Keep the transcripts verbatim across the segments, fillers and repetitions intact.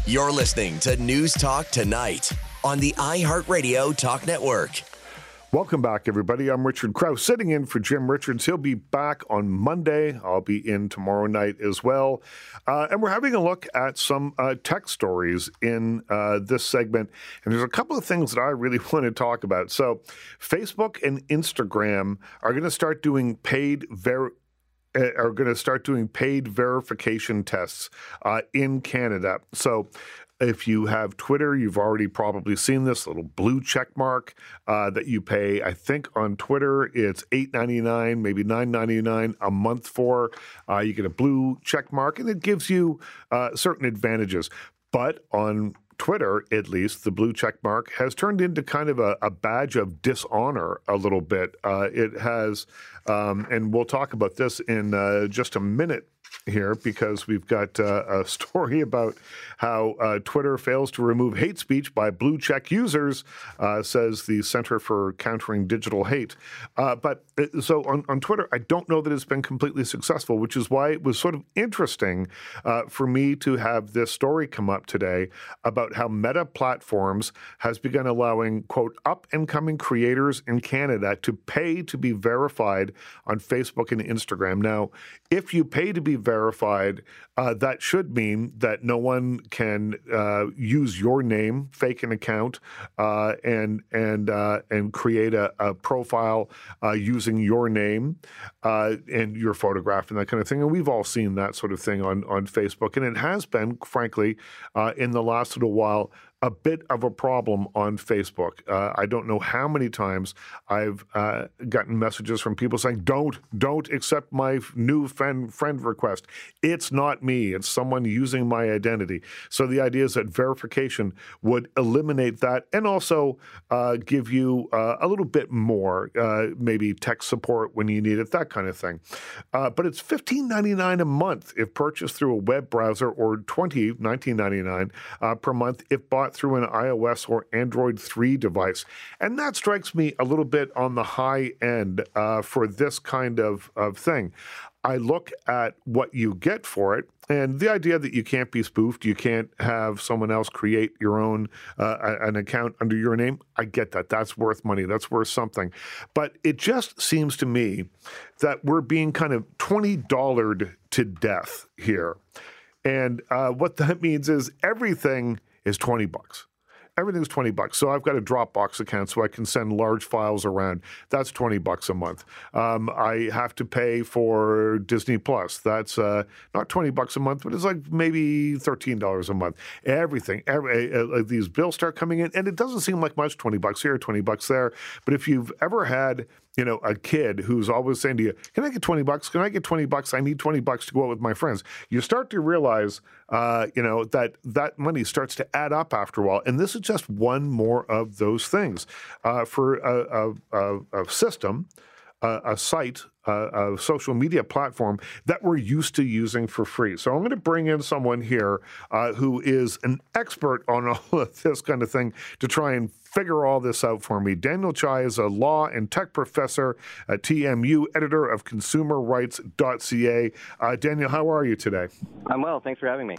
You're listening to News Talk Tonight on the iHeartRadio Talk Network. Welcome back, everybody. I'm Richard Krause, sitting in for Jim Richards. He'll be back on Monday. I'll be in tomorrow night as well. Uh, and we're having a look at some uh, tech stories in uh, this segment. And there's a couple of things that I really want to talk about. So Facebook and Instagram are going to start doing paid ver- are going to start doing paid verification tests uh, in Canada. So if you have Twitter, you've already probably seen this little blue check mark uh, that you pay. I think on Twitter it's eight ninety-nine, maybe nine ninety-nine a month for. Uh, you get a blue check mark, and it gives you uh, certain advantages. But on Twitter, at least, the blue check mark has turned into kind of a, a badge of dishonor a little bit. Uh, it has, um, and we'll talk about this in uh, just a minute here, because we've got uh, a story about how uh, Twitter fails to remove hate speech by blue check users, uh, says the Center for Countering Digital Hate. Uh, but uh, so on, on Twitter, I don't know that it's been completely successful, which is why it was sort of interesting uh, for me to have this story come up today about how Meta Platforms has begun allowing, quote, up-and-coming creators in Canada to pay to be verified on Facebook and Instagram. Now, if you pay to be verified, uh, that should mean that no one can uh, use your name, fake an account, uh, and and uh, and create a, a profile uh, using your name uh, and your photograph and that kind of thing. And we've all seen that sort of thing on on Facebook, and it has been, frankly, uh, in the last little while, a bit of a problem on Facebook. Uh, I don't know how many times I've uh, gotten messages from people saying, don't, don't accept my new friend, friend request. It's not me. It's someone using my identity. So the idea is that verification would eliminate that and also uh, give you uh, a little bit more, uh, maybe tech support when you need it, that kind of thing. Uh, but it's fifteen ninety-nine a month if purchased through a web browser, or twenty dollars, nineteen ninety-nine uh, per month if bought through an iOS or Android three device. And that strikes me a little bit on the high end uh, for this kind of, of thing. I look at what you get for it, and the idea that you can't be spoofed, you can't have someone else create your own, uh, an account under your name, I get that. That's worth money. That's worth something. But it just seems to me that we're being kind of twenty dollared to death here. And uh, what that means is everything is twenty bucks. Everything's twenty bucks. So I've got a Dropbox account so I can send large files around. That's twenty bucks a month. Um, I have to pay for Disney Plus. That's uh, not twenty bucks a month, but it's like maybe thirteen dollars a month. Everything, every, uh, these bills start coming in, and it doesn't seem like much, twenty bucks here, twenty bucks there. But if you've ever had, you know, a kid who's always saying to you, can I get twenty bucks? Can I get twenty bucks? I need twenty bucks to go out with my friends. You start to realize, uh, you know, that that money starts to add up after a while. And this is just one more of those things. Uh, for a, a, a, a system, a, a site, a, a social media platform that we're used to using for free. So I'm going to bring in someone here uh, who is an expert on all of this kind of thing to try and figure all this out for me. Daniel Chai is a law and tech professor at T M U, editor of consumer rights dot c a. Uh, Daniel, how are you today? I'm well. Thanks for having me.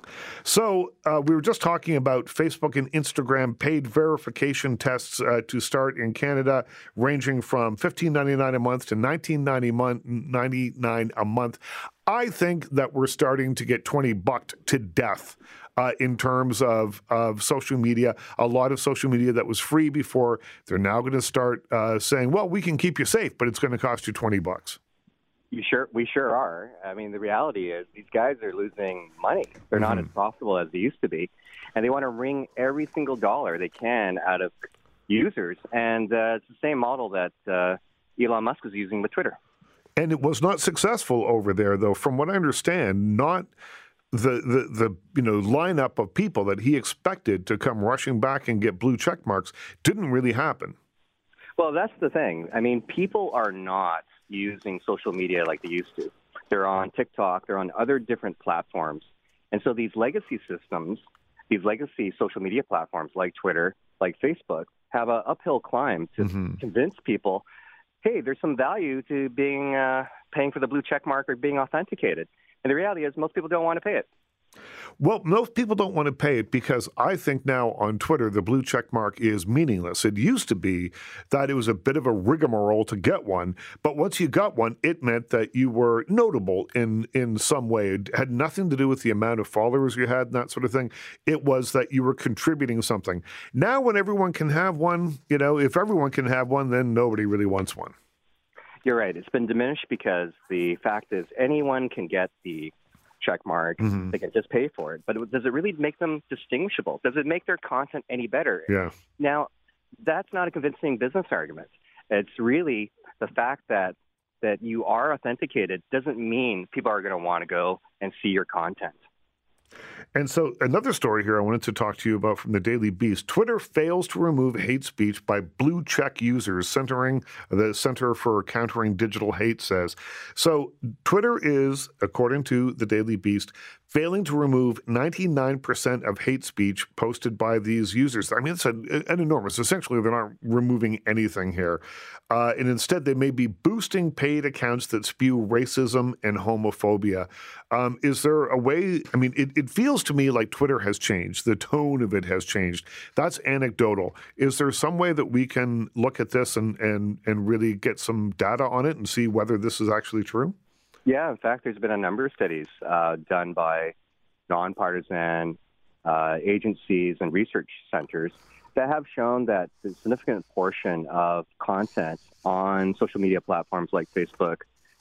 So uh, we were just talking about Facebook and Instagram paid verification tests uh, to start in Canada, ranging from fifteen ninety-nine a month to nineteen ninety-nine a month. I think that we're starting to get twenty bucked to death uh, in terms of, of social media. A lot of social media that was free before, they're now going to start uh, saying, well, we can keep you safe, but it's going to cost you twenty bucks. You sure? We sure are. I mean, the reality is these guys are losing money. They're Mm-hmm. not as profitable as they used to be, and they want to wring every single dollar they can out of users. And uh, it's the same model that uh, Elon Musk is using with Twitter. And it was not successful over there, though, from what I understand. Not the, the, the you know lineup of people that he expected to come rushing back and get blue check marks didn't really happen. Well, that's the thing. I mean, people are not using social media like they used to. They're on TikTok. They're on other different platforms. And so these legacy systems, these legacy social media platforms like Twitter, like Facebook, have an uphill climb to mm-hmm. convince people, hey, there's some value to being uh, paying for the blue check mark or being authenticated. And the reality is most people don't want to pay it. Well, most people don't want to pay it because I think now on Twitter, the blue check mark is meaningless. It used to be that it was a bit of a rigmarole to get one, but once you got one, it meant that you were notable in, in some way. It had nothing to do with the amount of followers you had and that sort of thing. It was that you were contributing something. Now, when everyone can have one, you know, if everyone can have one, then nobody really wants one. You're right. It's been diminished because the fact is anyone can get the check mark. Mm-hmm. They can just pay for it. But does it really make them distinguishable? Does it make their content any better? Yeah. Now, that's not a convincing business argument. It's really the fact that that you are authenticated doesn't mean people are going to want to go and see your content. And so another story here I wanted to talk to you about from the Daily Beast. Twitter fails to remove hate speech by blue check users, centering the Center for Countering Digital Hate says. So Twitter is, according to the Daily Beast, failing to remove ninety-nine percent of hate speech posted by these users. I mean, it's an, an enormous. Essentially, they're not removing anything here. Uh, and instead, they may be boosting paid accounts that spew racism and homophobia. Um, is there a way? I mean, it, it feels to me like Twitter has changed. The tone of it has changed. That's anecdotal. Is there some way that we can look at this and, and, and really get some data on it and see whether this is actually true? Yeah, in fact, there's been a number of studies uh, done by nonpartisan uh, agencies and research centers that have shown that a significant portion of content on social media platforms like Facebook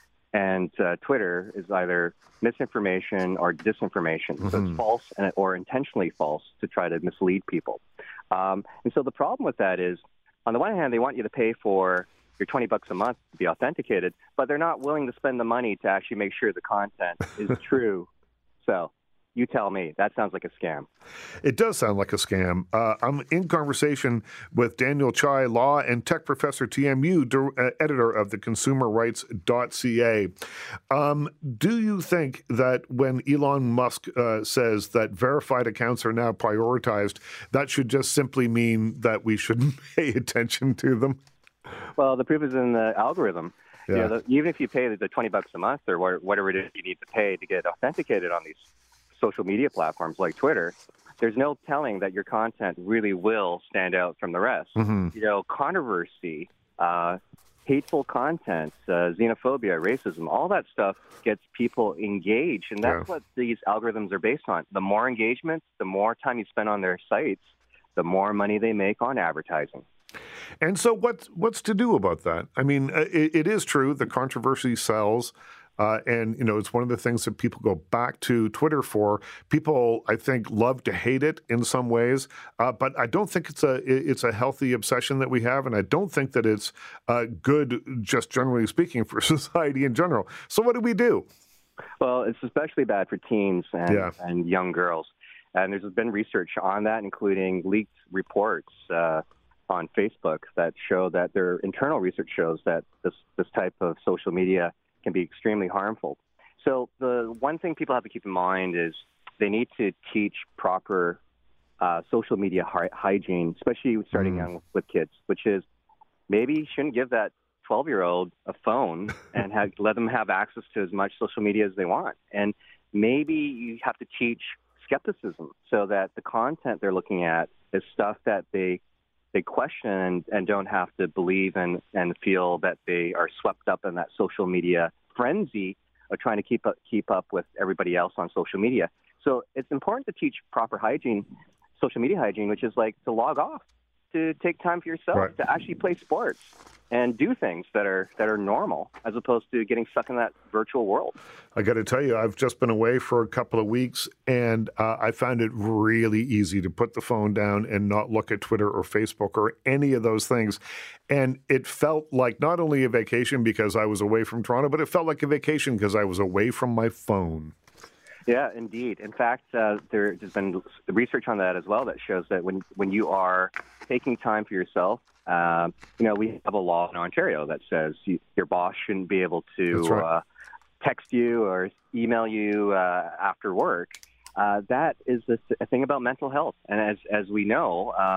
and uh, Twitter is either misinformation or disinformation. Mm-hmm. So it's false and, or intentionally false to try to mislead people. Um, and so the problem with that is, on the one hand, they want you to pay for your twenty bucks a month to be authenticated, but they're not willing to spend the money to actually make sure the content is true. So you tell me, that sounds like a scam. It does sound like a scam. Uh, I'm in conversation with Daniel Chai, law and tech professor at T M U, uh, editor of the consumer rights dot c a. Um, do you think that when Elon Musk uh, says that verified accounts are now prioritized, that should just simply mean that we shouldn't pay attention to them? Well, the proof is in the algorithm. Yeah. You know, the, even if you pay the, the twenty bucks a month or whatever it is you need to pay to get authenticated on these social media platforms like Twitter, there's no telling that your content really will stand out from the rest. Mm-hmm. You know, controversy, uh, hateful content, uh, xenophobia, racism, all that stuff gets people engaged, and that's yeah. what these algorithms are based on. The more engagement, the more time you spend on their sites, the more money they make on advertising. And so what's, what's to do about that? I mean, it, it is true the controversy sells. Uh, and, you know, it's one of the things that people go back to Twitter for. People, I think, love to hate it in some ways, uh, but I don't think it's a it's a healthy obsession that we have, and I don't think that it's uh, good, just generally speaking, for society in general. So what do we do? Well, it's especially bad for teens and, yeah. and young girls. And there's been research on that, including leaked reports uh, on Facebook that show that their internal research shows that this this type of social media can be extremely harmful. So the one thing people have to keep in mind is they need to teach proper uh, social media hy- hygiene, especially starting mm. young with kids, which is maybe you shouldn't give that twelve-year-old a phone and have, let them have access to as much social media as they want. And maybe you have to teach skepticism so that the content they're looking at is stuff that they they question and, and don't have to believe and, and feel that they are swept up in that social media frenzy of trying to keep up, keep up with everybody else on social media. So it's important to teach proper hygiene, social media hygiene, which is like to log off, to take time for yourself, right. to actually play sports and do things that are that are normal, as opposed to getting stuck in that virtual world. I got to tell you, I've just been away for a couple of weeks, and uh, I found it really easy to put the phone down and not look at Twitter or Facebook or any of those things. And it felt like not only a vacation because I was away from Toronto, but it felt like a vacation because I was away from my phone. Yeah, indeed. In fact, uh, there, there's been research on that as well that shows that when, when you are taking time for yourself, uh, you know, we have a law in Ontario that says you, your boss shouldn't be able to right. uh, text you or email you uh, after work. Uh, that is a, a thing about mental health. And as, as we know, um,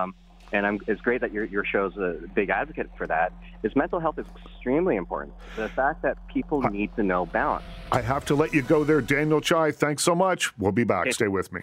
and I'm, it's great that your, your show's a big advocate for that, is mental health is extremely important. The fact that people need to know balance. I have to let you go there, Daniel Chai. Thanks so much. We'll be back. Okay. Stay with me.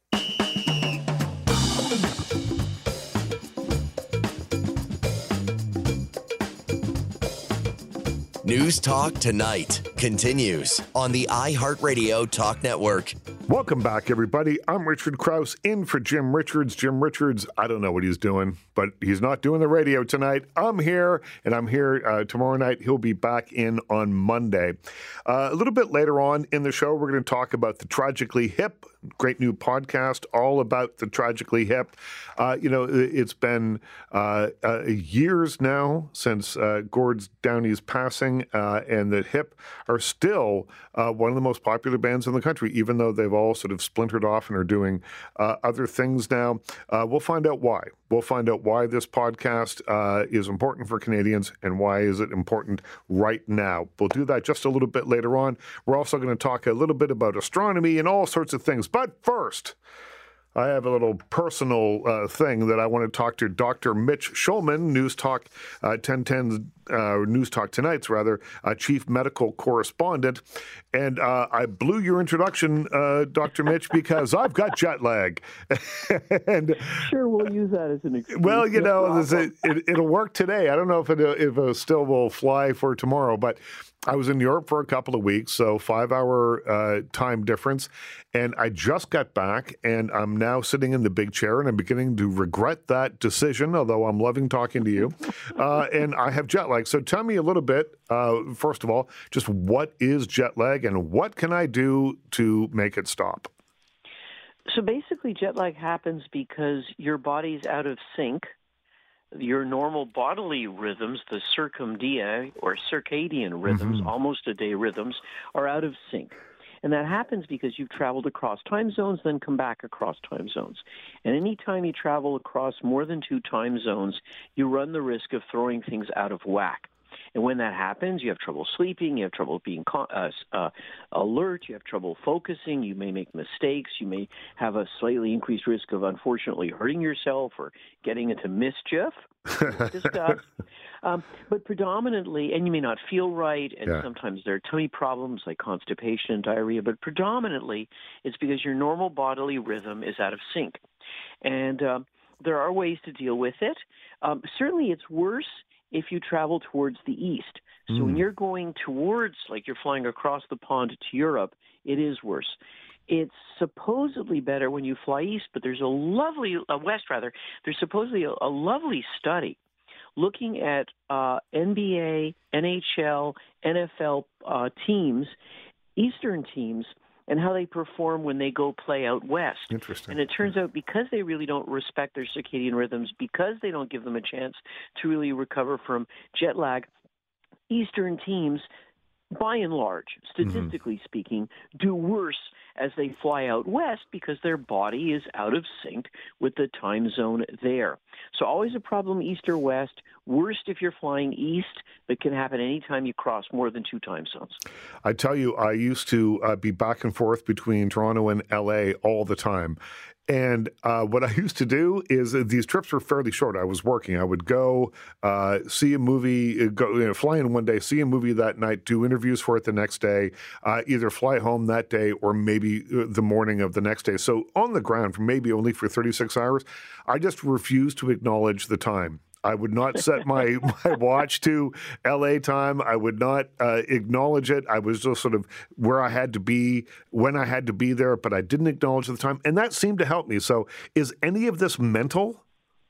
News Talk Tonight continues on the iHeartRadio Talk Network. Welcome back, everybody. I'm Richard Krause, in for Jim Richards. Jim Richards, I don't know what he's doing, but he's not doing the radio tonight. I'm here, and I'm here uh, tomorrow night. He'll be back in on Monday. Uh, a little bit later on in the show, we're going to talk about the Tragically Hip. Great new podcast all about the Tragically Hip. Uh, you know, it's been uh, uh, years now since uh, Gord Downie's passing, uh, and the Hip are still uh, one of the most popular bands in the country, even though they've all sort of splintered off and are doing uh, other things now. Uh, we'll find out why. We'll find out why this podcast uh, is important for Canadians and why is it important right now. We'll do that just a little bit later on. We're also going to talk a little bit about astronomy and all sorts of things. But first, I have a little personal uh, thing that I want to talk to Doctor Mitch Schulman, News Talk uh, ten ten, uh, News Talk Tonight's rather, uh, Chief Medical Correspondent. And uh, I blew your introduction, uh, Doctor Mitch, because I've got jet lag. and Sure, we'll use that as an excuse. Well, you No know, this, it, it, it'll work today. I don't know if it, if it still will fly for tomorrow, but I was in Europe for a couple of weeks, so five-hour uh, time difference, and I just got back, and I'm now sitting in the big chair, and I'm beginning to regret that decision, although I'm loving talking to you, uh, and I have jet lag. So tell me a little bit, uh, first of all, just what is jet lag, and what can I do to make it stop? So basically, jet lag happens because your body's out of sync. Your normal bodily rhythms, the circumdia or circadian rhythms, mm-hmm. almost a day rhythms, are out of sync. And that happens because you've traveled across time zones, then come back across time zones. And any time you travel across more than two time zones, you run the risk of throwing things out of whack. And when that happens, you have trouble sleeping, you have trouble being uh, uh, alert, you have trouble focusing, you may make mistakes, you may have a slightly increased risk of unfortunately hurting yourself or getting into mischief. Discussed. Um, but predominantly, and you may not feel right, and yeah. sometimes there are tummy problems like constipation and diarrhea, but predominantly it's because your normal bodily rhythm is out of sync. And uh, there are ways to deal with it. Um, certainly it's worse if you travel towards the east. So mm. when you're going towards, like you're flying across the pond to Europe, it is worse. It's supposedly better when you fly east, but there's a lovely, uh, west rather, there's supposedly a, a lovely study looking at uh, N B A, N H L, N F L uh, teams, Eastern teams, and how they perform when they go play out west. Interesting. And it turns out because they really don't respect their circadian rhythms, because they don't give them a chance to really recover from jet lag, Eastern teams, by and large, statistically mm-hmm. speaking, do worse as they fly out west because their body is out of sync with the time zone there. So always a problem east or west. Worst if you're flying east, but can happen anytime you cross more than two time zones. I tell you, I used to uh, be back and forth between Toronto and L A all the time. And uh, what I used to do is uh, these trips were fairly short. I was working. I would go uh, see a movie, go you know, fly in one day, see a movie that night, do interviews for it the next day, uh, either fly home that day or maybe the morning of the next day. So on the ground, for maybe only for thirty-six hours, I just refused to acknowledge the time. I would not set my, my watch to L A time. I would not uh, acknowledge it. I was just sort of where I had to be, when I had to be there, but I didn't acknowledge the time. And that seemed to help me. So is any of this mental?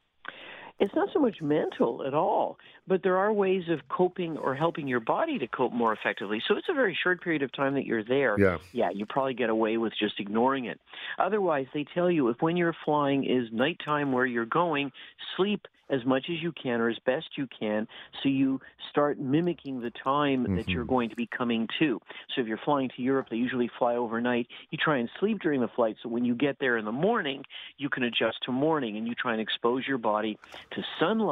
It's not so much mental at all, but there are ways of coping or helping your body to cope more effectively. So it's a very short period of time that you're there. Yeah, yeah you probably get away with just ignoring it. Otherwise, they tell you if when you're flying is nighttime where you're going, sleep as much as you can or as best you can so you start mimicking the time mm-hmm. that you're going to be coming to. So if you're flying to Europe, they usually fly overnight. You try and sleep during the flight so when you get there in the morning, you can adjust to morning and you try and expose your body to sunlight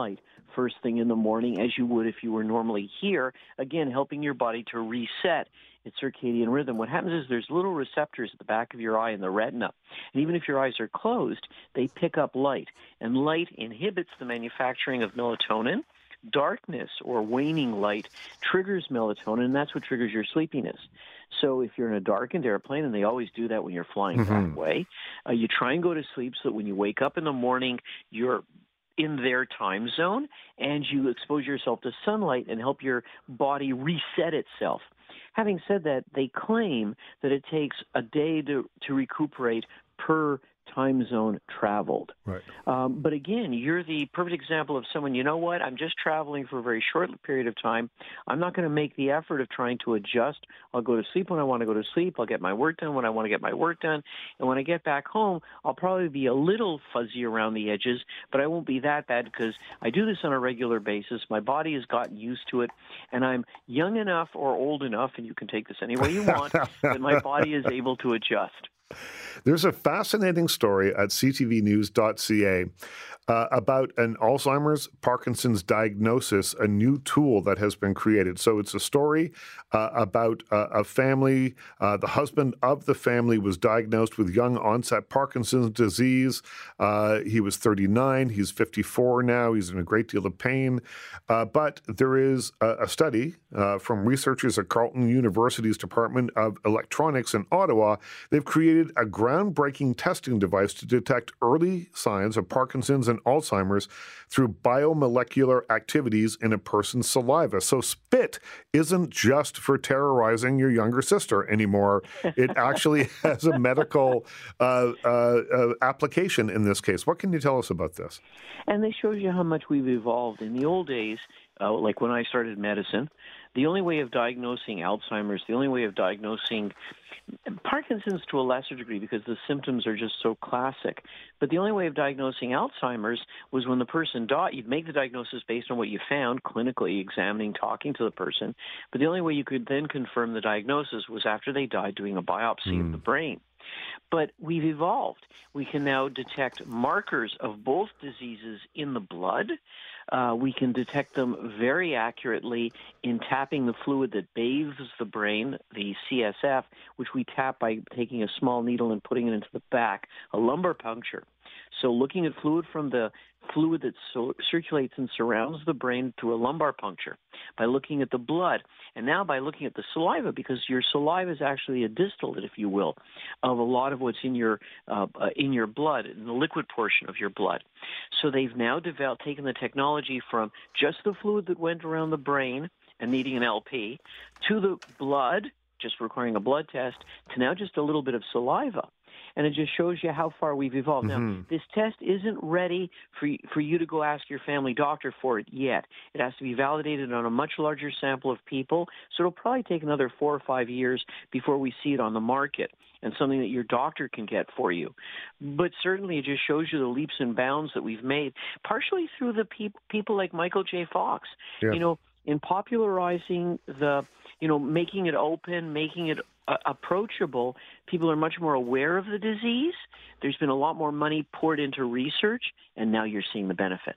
first thing in the morning as you would if you were normally here, again, helping your body to reset its circadian rhythm. What happens is there's little receptors at the back of your eye in the retina. And even if your eyes are closed, they pick up light. And light inhibits the manufacturing of melatonin. Darkness or waning light triggers melatonin, and that's what triggers your sleepiness. So if you're in a darkened airplane, and they always do that when you're flying Mm-hmm. that way, uh, you try and go to sleep so that when you wake up in the morning, you're in their time zone, and you expose yourself to sunlight and help your body reset itself. Having said that, they claim that it takes a day to, to recuperate per time zone traveled. Right. Um, but again, you're the perfect example of someone, you know what, I'm just traveling for a very short period of time. I'm not going to make the effort of trying to adjust. I'll go to sleep when I want to go to sleep. I'll get my work done when I want to get my work done. And when I get back home, I'll probably be a little fuzzy around the edges, but I won't be that bad because I do this on a regular basis. My body has gotten used to it, and I'm young enough or old enough, and you can take this any way you want, that my body is able to adjust. There's a fascinating story at c t v news dot c a uh, about an Alzheimer's, Parkinson's diagnosis, a new tool that has been created. So it's a story uh, about uh, a family. Uh, the husband of the family was diagnosed with young onset Parkinson's disease. Uh, he was thirty-nine. He's fifty-four now. He's in a great deal of pain. Uh, but there is a, a study uh, from researchers at Carleton University's Department of Electronics in Ottawa. They've created a groundbreaking testing device to detect early signs of Parkinson's and Alzheimer's through biomolecular activities in a person's saliva. So spit isn't just for terrorizing your younger sister anymore. It actually has a medical uh, uh, uh, application in this case. What can you tell us about this? And this shows you how much we've evolved. In the old days, uh, like when I started medicine, the only way of diagnosing Alzheimer's, the only way of diagnosing Parkinson's to a lesser degree because the symptoms are just so classic. But the only way of diagnosing Alzheimer's was when the person died. You'd make the diagnosis based on what you found clinically, examining, talking to the person. But the only way you could then confirm the diagnosis was after they died, doing a biopsy mm. of the brain. But we've evolved. We can now detect markers of both diseases in the blood. Uh, we can detect them very accurately in tapping the fluid that bathes the brain, the C S F, which we tap by taking a small needle and putting it into the back, a lumbar puncture. So looking at fluid from the fluid that so circulates and surrounds the brain through a lumbar puncture, by looking at the blood, and now by looking at the saliva, because your saliva is actually a distillate, if you will, of a lot of what's in your uh, uh, in your blood, in the liquid portion of your blood. So they've now developed, taken the technology from just the fluid that went around the brain and needing an L P to the blood, just requiring a blood test, to now just a little bit of saliva. And it just shows you how far we've evolved. Mm-hmm. Now, this test isn't ready for, for you to go ask your family doctor for it yet. It has to be validated on a much larger sample of people, so it'll probably take another four or five years before we see it on the market and something that your doctor can get for you. But certainly it just shows you the leaps and bounds that we've made, partially through the pe- people like Michael J. Fox. Yeah. You know, in popularizing the, you know, making it open, making it uh, approachable, people are much more aware of the disease. There's been a lot more money poured into research, and now you're seeing the benefit.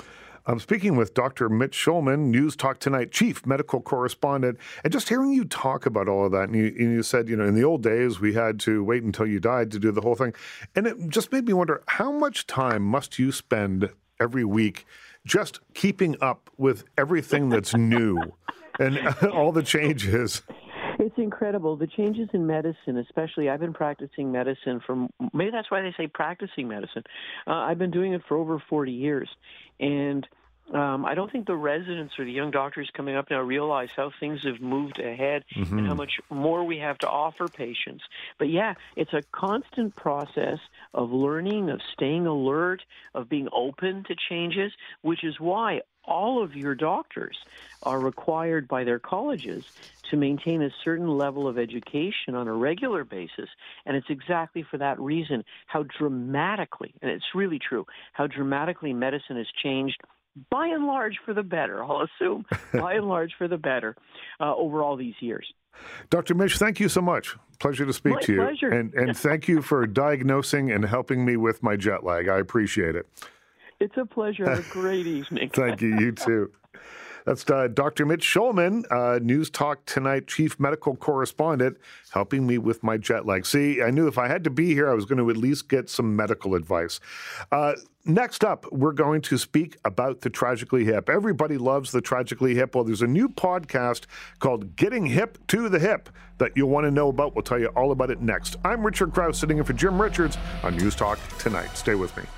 I'm speaking with Doctor Mitch Shulman, News Talk Tonight chief medical correspondent, and just hearing you talk about all of that, and you, and you said, you know, in the old days, we had to wait until you died to do the whole thing, and it just made me wonder, how much time must you spend every week just keeping up with everything that's new and all the changes? It's incredible. The changes in medicine, especially, I've been practicing medicine for, maybe that's why they say practicing medicine. Uh, I've been doing it for over forty years. And um, I don't think the residents or the young doctors coming up now realize how things have moved ahead mm-hmm. and how much more we have to offer patients. But yeah, it's a constant process of learning, of staying alert, of being open to changes, which is why all of your doctors are required by their colleges to maintain a certain level of education on a regular basis. And it's exactly for that reason how dramatically, and it's really true, how dramatically medicine has changed, by and large for the better, I'll assume, by and large for the better uh, over all these years. Doctor Mitch, thank you so much. Pleasure to speak my to you. Pleasure. And, and thank you for diagnosing and helping me with my jet lag. I appreciate it. It's a pleasure. Have a great evening. Thank you. You too. That's uh, Doctor Mitch Shulman, uh, News Talk Tonight Chief Medical Correspondent, helping me with my jet lag. See, I knew if I had to be here, I was going to at least get some medical advice. Uh, next up, we're going to speak about the Tragically Hip. Everybody loves the Tragically Hip. Well, there's a new podcast called Getting Hip to the Hip that you'll want to know about. We'll tell you all about it next. I'm Richard Krause, sitting in for Jim Richards on News Talk Tonight. Stay with me.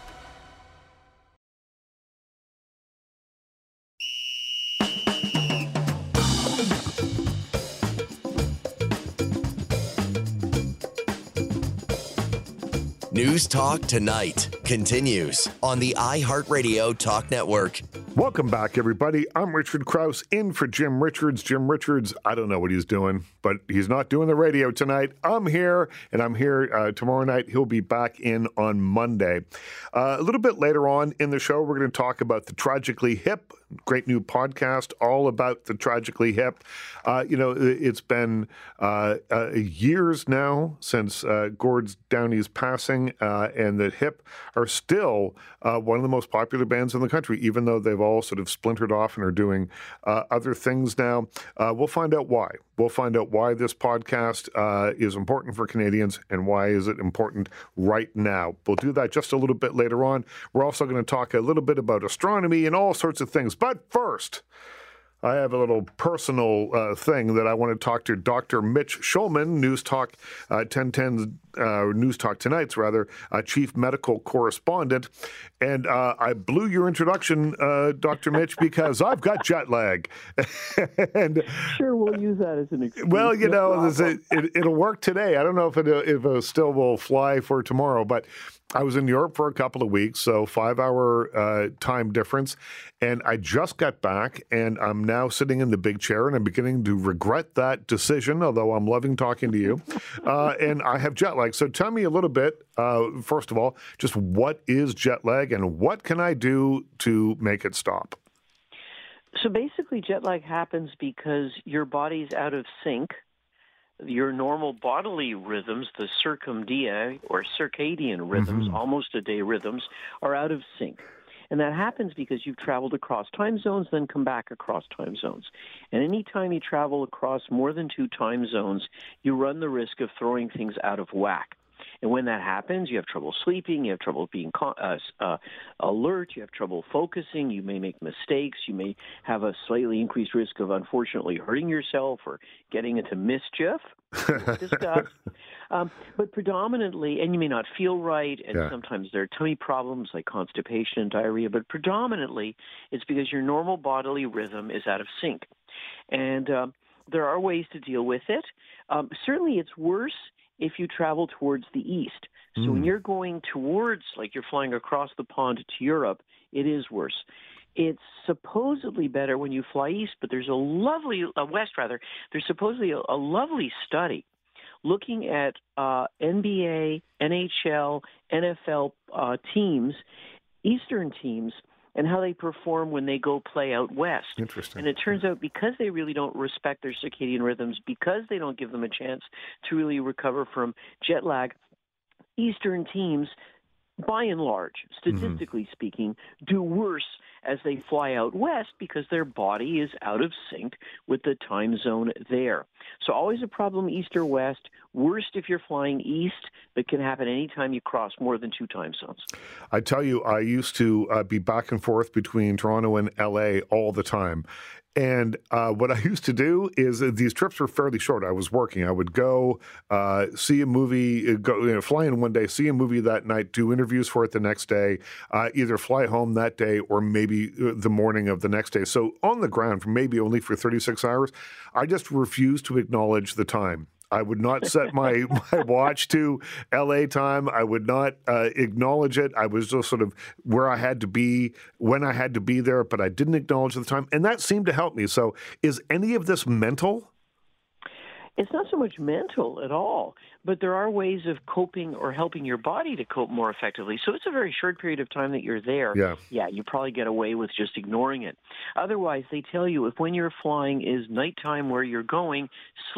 News Talk Tonight continues on the iHeartRadio Talk Network. Welcome back, everybody. I'm Richard Krause, in for Jim Richards. Jim Richards, I don't know what he's doing, but he's not doing the radio tonight. I'm here, and I'm here uh, tomorrow night. He'll be back in on Monday. Uh, a little bit later on in the show, we're going to talk about the Tragically Hip. Great new podcast all about the Tragically Hip. Uh, you know, it's been uh, uh, years now since uh, Gord Downie's passing, uh, and the Hip are still uh, one of the most popular bands in the country, even though they've all sort of splintered off and are doing uh, other things now. Uh, we'll find out why. We'll find out why this podcast uh, is important for Canadians and why is it important right now. We'll do that just a little bit later on. We're also going to talk a little bit about astronomy and all sorts of things. But first, I have a little personal uh, thing that I want to talk to Doctor Mitch Shulman, News Talk uh, ten ten, uh, News Talk Tonight's rather, uh, Chief Medical Correspondent. And uh, I blew your introduction, uh, Doctor Mitch, because I've got jet lag. and Sure, we'll use that as an excuse. Well, you No know, it, it, it'll work today. I don't know if it, if it still will fly for tomorrow, but I was in Europe for a couple of weeks, so five-hour uh, time difference, and I just got back, and I'm now sitting in the big chair, and I'm beginning to regret that decision, although I'm loving talking to you, uh, and I have jet lag. So tell me a little bit, uh, first of all, just what is jet lag, and what can I do to make it stop? So basically, jet lag happens because your body's out of sync. Your normal bodily rhythms, the circumdia or circadian rhythms, mm-hmm. almost a day rhythms, are out of sync. And that happens because you've traveled across time zones, then come back across time zones. And any time you travel across more than two time zones, you run the risk of throwing things out of whack. And when that happens, you have trouble sleeping, you have trouble being uh, uh, alert, you have trouble focusing, you may make mistakes, you may have a slightly increased risk of unfortunately hurting yourself or getting into mischief. Discuss. Um, but predominantly, and you may not feel right, and yeah. sometimes there are tummy problems like constipation and diarrhea, but predominantly it's because your normal bodily rhythm is out of sync. And um, there are ways to deal with it. Um, certainly it's worse if you travel towards the east. So mm. when you're going towards, like you're flying across the pond to Europe, it is worse. It's supposedly better when you fly east, but there's a lovely, uh, west rather, there's supposedly a, a lovely study looking at uh, N B A, N H L, N F L uh, teams, Eastern teams, and how they perform when they go play out west. Interesting. And it turns out because they really don't respect their circadian rhythms, because they don't give them a chance to really recover from jet lag, Eastern teams, by and large, statistically mm-hmm. speaking, do worse as they fly out west because their body is out of sync with the time zone there. So always a problem east or west. Worst if you're flying east, but can happen anytime you cross more than two time zones. I tell you, I used to uh, be back and forth between Toronto and L A all the time. And uh, what I used to do is uh, these trips were fairly short. I was working. I would go uh, see a movie, go you know, fly in one day, see a movie that night, do interviews for it the next day, uh, either fly home that day or maybe the morning of the next day. So on the ground, for maybe only for thirty-six hours, I just refused to acknowledge the time. I would not set my, my watch to L A time. I would not uh, acknowledge it. I was just sort of where I had to be, when I had to be there, but I didn't acknowledge the time. And that seemed to help me. So is any of this mental? It's not so much mental at all, but there are ways of coping or helping your body to cope more effectively. So it's a very short period of time that you're there. Yeah, yeah you probably get away with just ignoring it. Otherwise, they tell you if when you're flying is nighttime where you're going, sleep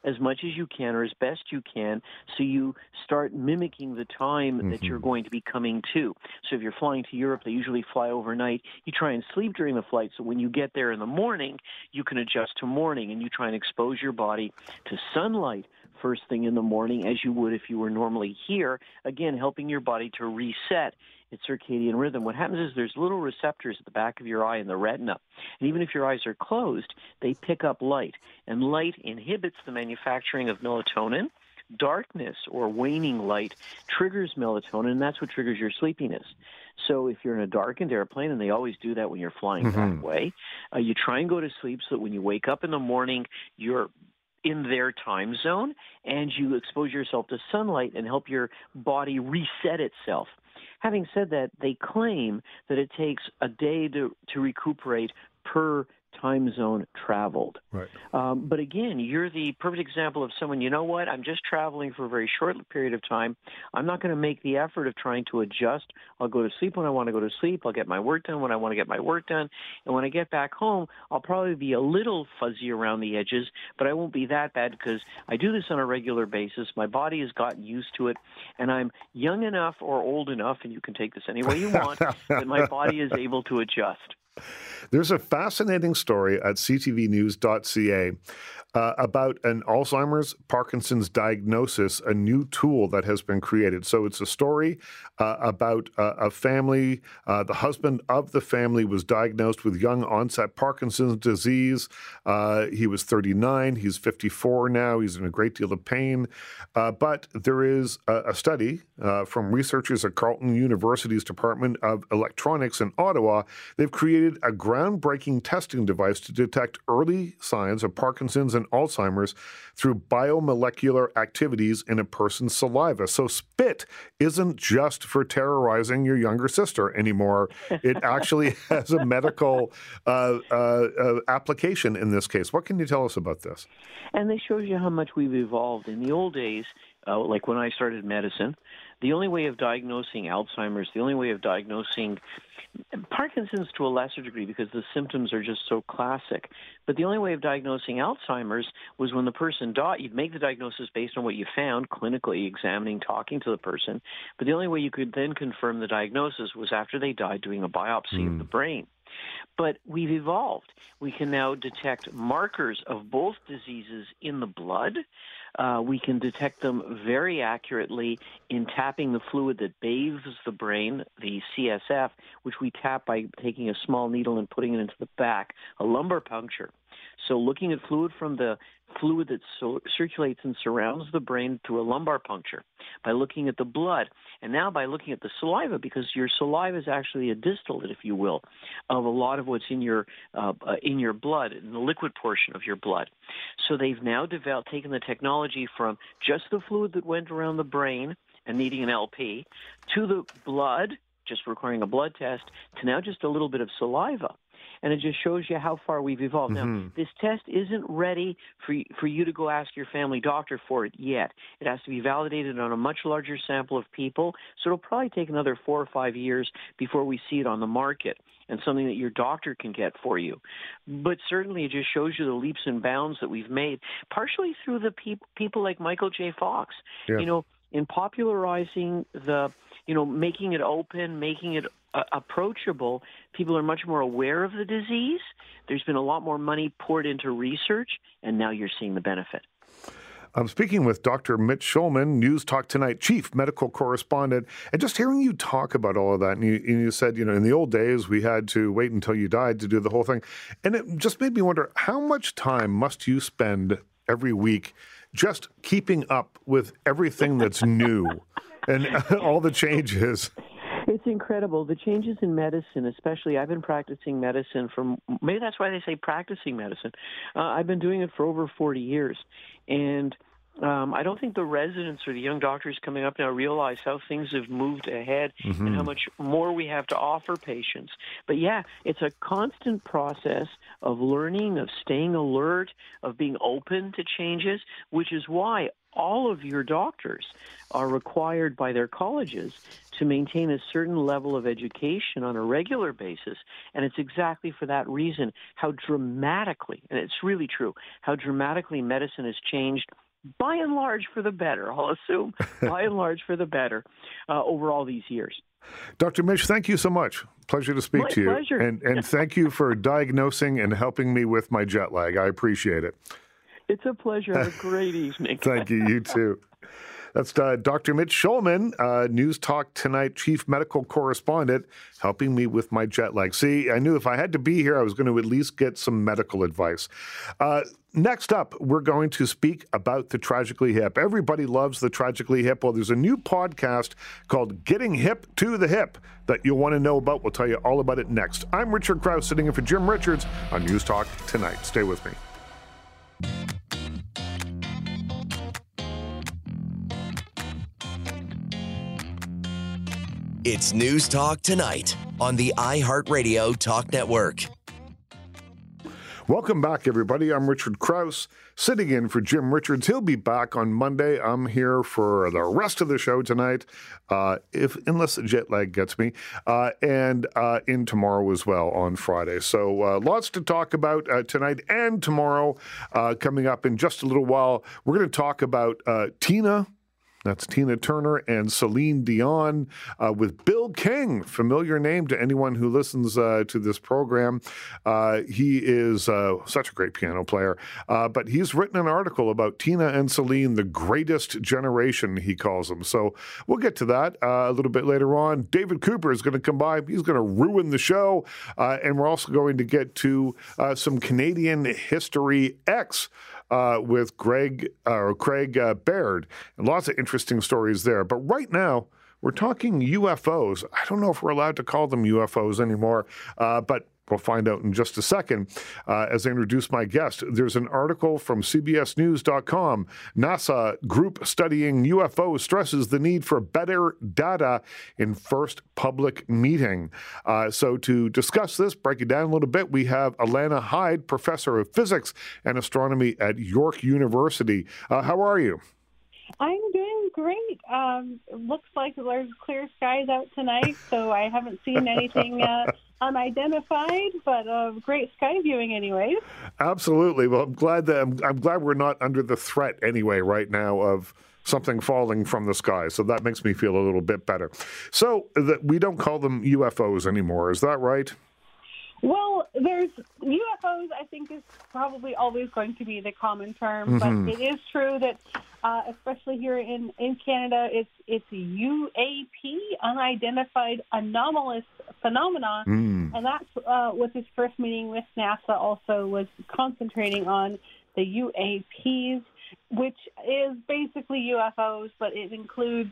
as much as you can or as best you can, so you start mimicking the time mm-hmm. that you're going to be coming to. So if you're flying to Europe, they usually fly overnight. You try and sleep during the flight, so when you get there in the morning, you can adjust to morning, and you try and expose your body to sunlight first thing in the morning, as you would if you were normally here, again, helping your body to reset its circadian rhythm. What happens is there's little receptors at the back of your eye in the retina, and even if your eyes are closed, they pick up light, and light inhibits the manufacturing of melatonin. Darkness or waning light triggers melatonin, and that's what triggers your sleepiness. So if you're in a darkened airplane, and they always do that when you're flying mm-hmm. that way, uh, you try and go to sleep so that when you wake up in the morning, you're in their time zone, and you expose yourself to sunlight and help your body reset itself. Having said that, they claim that it takes a day to, to recuperate per time zone traveled. Right. Um, but again, you're the perfect example of someone, you know what, I'm just traveling for a very short period of time. I'm not going to make the effort of trying to adjust. I'll go to sleep when I want to go to sleep. I'll get my work done when I want to get my work done. And when I get back home, I'll probably be a little fuzzy around the edges, but I won't be that bad because I do this on a regular basis. My body has gotten used to it, and I'm young enough or old enough, and you can take this any way you want, that my body is able to adjust. There's a fascinating story at c t v news dot c a uh, about an Alzheimer's, Parkinson's diagnosis, a new tool that has been created. So it's a story uh, about uh, a family. Uh, the husband of the family was diagnosed with young onset Parkinson's disease. Uh, he was thirty-nine. He's fifty-four now. He's in a great deal of pain. Uh, but there is a, a study uh, from researchers at Carleton University's Department of Electronics in Ottawa. They've created a groundbreaking testing device to detect early signs of Parkinson's and Alzheimer's through biomolecular activities in a person's saliva. So spit isn't just for terrorizing your younger sister anymore. It actually has a medical uh, uh, uh, application in this case. What can you tell us about this? And this shows you how much we've evolved. In the old days, uh, like when I started medicine, the only way of diagnosing Alzheimer's, the only way of diagnosing Parkinson's to a lesser degree because the symptoms are just so classic. But the only way of diagnosing Alzheimer's was when the person died. You'd make the diagnosis based on what you found clinically, examining, talking to the person. But the only way you could then confirm the diagnosis was after they died, doing a biopsy mm. of the brain. But we've evolved. We can now detect markers of both diseases in the blood. Uh, we can detect them very accurately in tapping the fluid that bathes the brain, the C S F, which we tap by taking a small needle and putting it into the back, a lumbar puncture. So looking at fluid from the fluid that so circulates and surrounds the brain through a lumbar puncture, by looking at the blood, and now by looking at the saliva, because your saliva is actually a distillate, if you will, of a lot of what's in your uh, uh, in your blood, in the liquid portion of your blood. So they've now developed, taken the technology from just the fluid that went around the brain and needing an L P to the blood, just requiring a blood test, to now just a little bit of saliva. And it just shows you how far we've evolved. Mm-hmm. Now, this test isn't ready for, for you to go ask your family doctor for it yet. It has to be validated on a much larger sample of people, so it'll probably take another four or five years before we see it on the market and something that your doctor can get for you. But certainly it just shows you the leaps and bounds that we've made, partially through the pe- people like Michael J. Fox. Yeah. You know, in popularizing the, you know, making it open, making it uh, approachable, people are much more aware of the disease. There's been a lot more money poured into research, and now you're seeing the benefit. I'm speaking with Doctor Mitch Shulman, News Talk Tonight chief medical correspondent, and just hearing you talk about all of that, and you, and you said, you know, in the old days, we had to wait until you died to do the whole thing. And it just made me wonder, how much time must you spend every week just keeping up with everything that's new and all the changes? It's incredible. The changes in medicine, especially, I've been practicing medicine for, maybe that's why they say practicing medicine. Uh, I've been doing it for over forty years. And um, I don't think the residents or the young doctors coming up now realize how things have moved ahead mm-hmm. and how much more we have to offer patients. But yeah, it's a constant process of learning, of staying alert, of being open to changes, which is why all of your doctors are required by their colleges to maintain a certain level of education on a regular basis. And it's exactly for that reason how dramatically, and it's really true, how dramatically medicine has changed by and large for the better, I'll assume, by and large for the better uh, over all these years. Doctor Mitch, thank you so much. Pleasure to speak My to you. pleasure. And, and thank you for diagnosing and helping me with my jet lag. I appreciate it. It's a pleasure. Have a great evening. Thank you. You too. That's uh, Doctor Mitch Shulman, uh, News Talk Tonight Chief Medical Correspondent, helping me with my jet lag. See, I knew if I had to be here, I was going to at least get some medical advice. Uh, next up, we're going to speak about the Tragically Hip. Everybody loves the Tragically Hip. Well, there's a new podcast called Getting Hip to the Hip that you'll want to know about. We'll tell you all about it next. I'm Richard Krause, sitting in for Jim Richards on News Talk Tonight. Stay with me. It's News Talk Tonight on the iHeartRadio Talk Network. Welcome back, everybody. I'm Richard Krause, sitting in for Jim Richards. He'll be back on Monday. I'm here for the rest of the show tonight, uh, if unless the jet lag gets me, uh, and uh, in tomorrow as well on Friday. So uh, lots to talk about uh, tonight and tomorrow. Uh, coming up in just a little while, we're going to talk about uh, Tina. That's Tina Turner and Celine Dion uh, with Bill King, familiar name to anyone who listens uh, to this program. Uh, he is uh, such a great piano player, uh, but he's written an article about Tina and Celine, the greatest generation, he calls them. So we'll get to that uh, a little bit later on. David Cooper is going to come by. He's going to ruin the show, uh, and we're also going to get to uh, some Canadian History X. Uh, with Greg uh, Craig uh, Baird, and lots of interesting stories there. But right now, we're talking U F Os. I don't know if we're allowed to call them U F Os anymore, uh, but we'll find out in just a second. Uh, as I introduce my guest, there's an article from C B S News dot com. NASA group studying U F Os stresses the need for better data in first public meeting. Uh, so to discuss this, break it down a little bit, we have Alana Hyde, professor of physics and astronomy at York University. Uh, how are you? I'm doing great. Um, it looks like there's clear skies out tonight, so I haven't seen anything uh, unidentified, but uh, great sky viewing anyways. Absolutely. Well, I'm glad that I'm, I'm glad we're not under the threat anyway right now of something falling from the sky. So that makes me feel a little bit better. So that we don't call them U F Os anymore. Is that right? Well, there's U F Os, I think, is probably always going to be the common term, Mm-hmm. but it is true that, uh, especially here in, in Canada, it's it's a U A P, unidentified anomalous phenomena, Mm. and that's uh, what this first meeting with NASA also was concentrating on, the U A Ps, which is basically U F Os, but it includes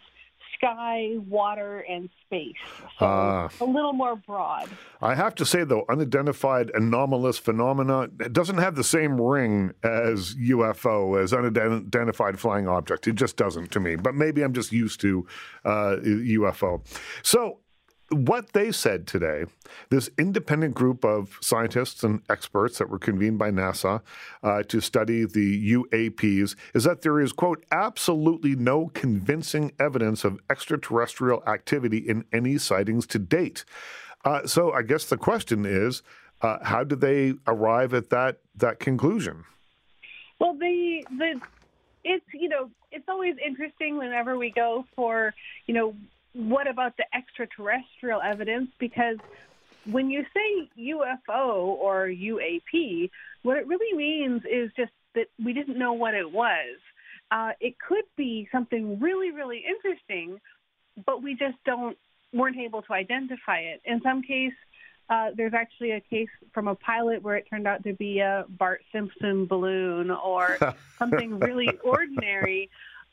sky, water, and space. So Ah. a little more broad. I have to say, though, unidentified anomalous phenomena, it doesn't have the same ring as U F O, as unidentified flying object. It just doesn't to me. But maybe I'm just used to uh, U F O. So what they said today, this independent group of scientists and experts that were convened by NASA uh, to study the U A Ps, is that there is, quote, absolutely no convincing evidence of extraterrestrial activity in any sightings to date. Uh, so I guess the question is, uh, how did they arrive at that that conclusion? Well, the the it's you know it's always interesting whenever we go for you know what about the extraterrestrial evidence, because when you say U F O or U A P, what it really means is just that we didn't know what it was. Uh, it could be something really, really interesting, but we just don't weren't able to identify it. In some case, uh, there's actually a case from a pilot where it turned out to be a Bart Simpson balloon or something really ordinary.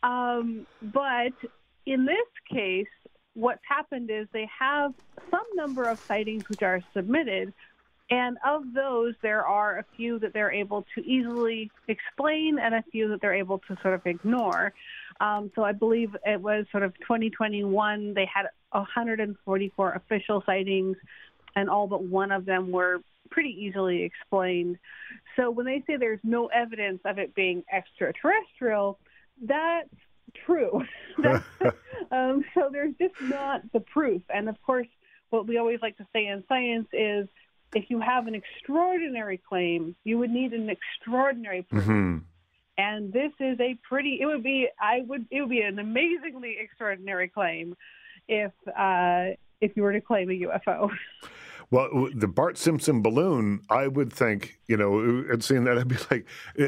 Um, but in this case, what's happened is they have some number of sightings which are submitted, and of those, there are a few that they're able to easily explain and a few that they're able to sort of ignore. Um, so I believe it was sort of twenty twenty-one, they had one hundred forty-four official sightings, and all but one of them were pretty easily explained. So when they say there's no evidence of it being extraterrestrial, that's true. that's, um, so there's just not the proof. And of course, what we always like to say in science is, if you have an extraordinary claim, you would need an extraordinary proof. Mm-hmm. And this is a pretty, it would be, I would, it would be an amazingly extraordinary claim if, uh, if you were to claim a U F O. Well, the Bart Simpson balloon, I would think, you know, and seeing that, I'd be like,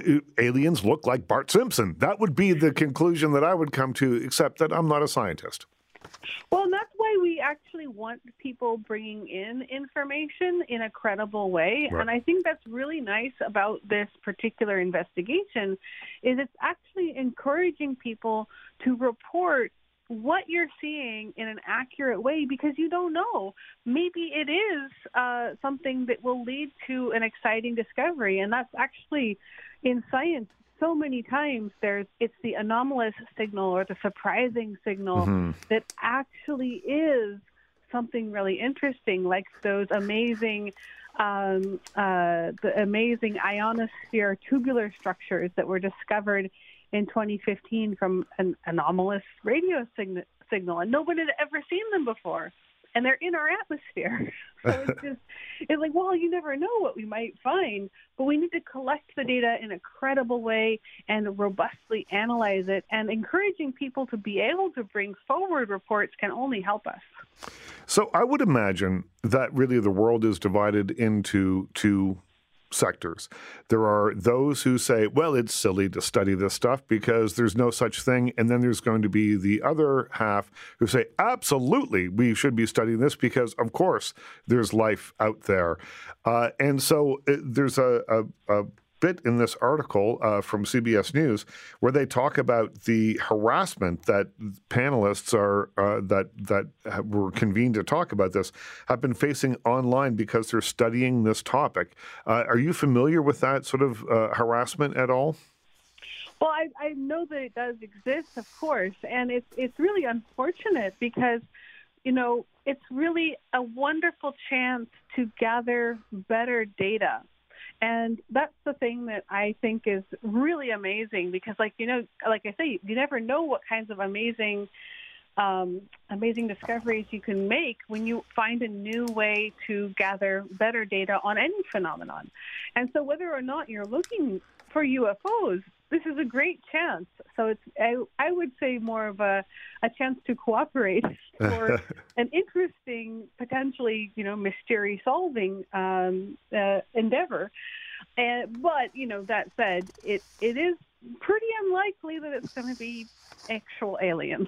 aliens look like Bart Simpson. That would be the conclusion that I would come to, except that I'm not a scientist. Well, and that's why we actually want people bringing in information in a credible way. Right. And I think that's really nice about this particular investigation, is it's actually encouraging people to report what you're seeing in an accurate way, because you don't know. Maybe it is uh, something that will lead to an exciting discovery. And that's actually, in science, so many times there's it's the anomalous signal or the surprising signal mm-hmm. that actually is something really interesting, like those amazing um, uh, the amazing ionosphere tubular structures that were discovered in twenty fifteen from an anomalous radio sign- signal, and nobody had ever seen them before. And they're in our atmosphere. So it's just, it's like, well, you never know what we might find, but we need to collect the data in a credible way and robustly analyze it. And encouraging people to be able to bring forward reports can only help us. So I would imagine that really the world is divided into two sectors. There are those who say, well, it's silly to study this stuff because there's no such thing. And then there's going to be the other half who say, absolutely, we should be studying this because, of course, there's life out there. Uh, and so uh, there's a, a, a bit in this article uh, from C B S News where they talk about the harassment that panelists are uh, that that were convened to talk about this have been facing online because they're studying this topic. Uh, are you familiar with that sort of uh, harassment at all? Well, I, I know that it does exist, of course, and it's it's really unfortunate because, you know, it's really a wonderful chance to gather better data. And that's the thing that I think is really amazing because, like, you know, like I say, you never know what kinds of amazing, um, amazing discoveries you can make when you find a new way to gather better data on any phenomenon. And so whether or not you're looking for U F Os, this is a great chance. So it's, I, I would say, more of a, a chance to cooperate for an interesting, potentially, you know, mystery solving um, uh, endeavor. And, but, you know, that said, it, it is pretty unlikely that it's going to be actual aliens.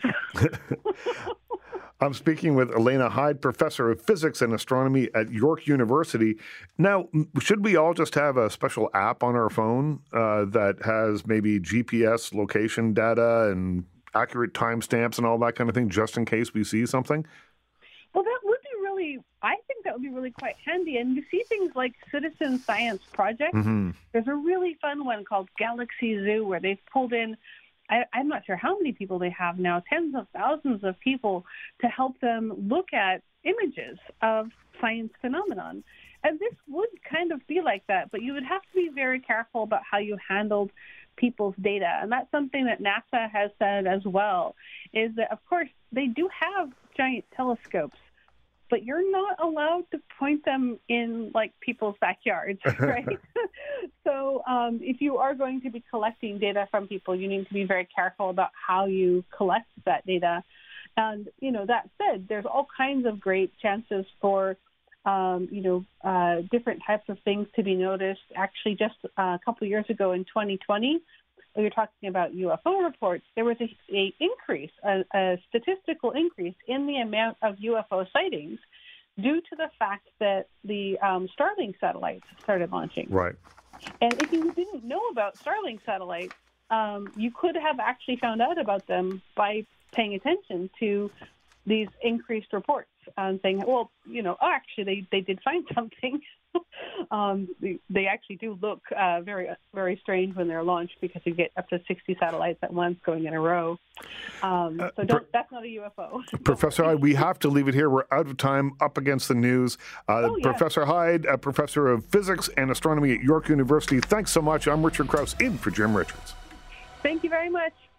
I'm speaking with Elena Hyde, professor of physics and astronomy at York University. Now, should we all just have a special app on our phone uh, that has maybe G P S location data and accurate timestamps and all that kind of thing, just in case we see something? Well, that would be really, I think that would be really quite handy. And you see things like citizen science projects. Mm-hmm. There's a really fun one called Galaxy Zoo where they've pulled in, I, I'm not sure how many people they have now, tens of thousands of people to help them look at images of science phenomenon. And this would kind of be like that, but you would have to be very careful about how you handled people's data. And that's something that NASA has said as well, is that, of course, they do have giant telescopes, but you're not allowed to point them in, like, people's backyards, right? So um, if you are going to be collecting data from people, you need to be very careful about how you collect that data. And, you know, that said, there's all kinds of great chances for, um, you know, uh, different types of things to be noticed. Actually, just uh, a couple of years ago in twenty twenty, we were talking about U F O reports, there was a, a increase, a, a statistical increase in the amount of U F O sightings due to the fact that the um, Starlink satellites started launching. Right. And if you didn't know about Starlink satellites, um, you could have actually found out about them by paying attention to these increased reports and saying, well, you know, oh, actually, they, they did find something. um, they, they actually do look uh, very, very strange when they're launched because you get up to sixty satellites at once going in a row. Um, so don't, uh, that's not a U F O. Professor Hyde, we have to leave it here. We're out of time, up against the news. Uh, oh, yeah. Professor Hyde, a professor of physics and astronomy at York University, thanks so much. I'm Richard Krause, in for Jim Richards. Thank you very much.